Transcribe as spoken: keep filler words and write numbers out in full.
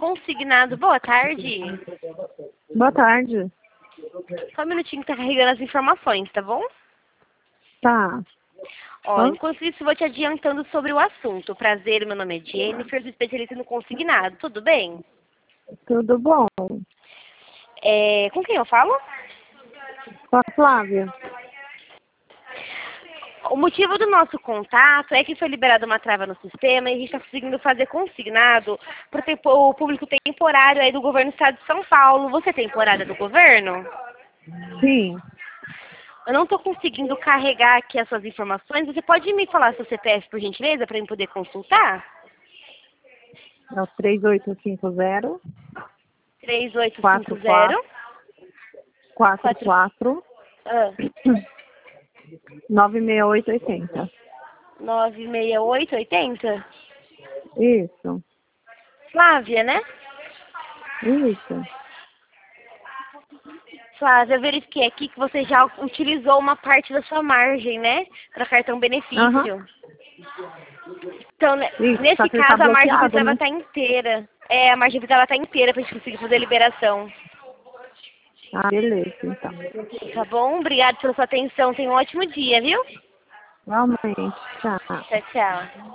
consignado. Boa tarde. Boa tarde. Só um minutinho que tá carregando as informações, tá bom? Tá. Ó, Hã? enquanto isso, vou te adiantando sobre o assunto. Prazer, meu nome é Jennifer, sou especialista no consignado. Tudo bem? Tudo bom? É, com quem eu falo? Com a Flávia. O motivo do nosso contato é que foi liberada uma trava no sistema e a gente está conseguindo fazer consignado para o público temporário aí do governo do estado de São Paulo. Você é temporária do governo? Sim. Eu não estou conseguindo carregar aqui as suas informações. Você pode me falar seu C P F, por gentileza, para eu poder consultar? É o três oito cinco zero, três oito cinco quatro zero quatro quatro ah, nove seis oito oito zero. nove seis oito oito zero. Isso. Flávia, né? Isso. Flávia, eu verifiquei aqui que você já utilizou uma parte da sua margem, né? Para cartão benefício. Aham. Então, né, Isso, nesse só que ele tá caso, a margem bloqueado, precisava né? estar inteira. É, a margem precisava estar inteira para a gente conseguir fazer a liberação. Ah, beleza, então. Tá bom? Obrigada pela sua atenção. Tenha um ótimo dia, viu? Realmente, tá. Tchau, tchau.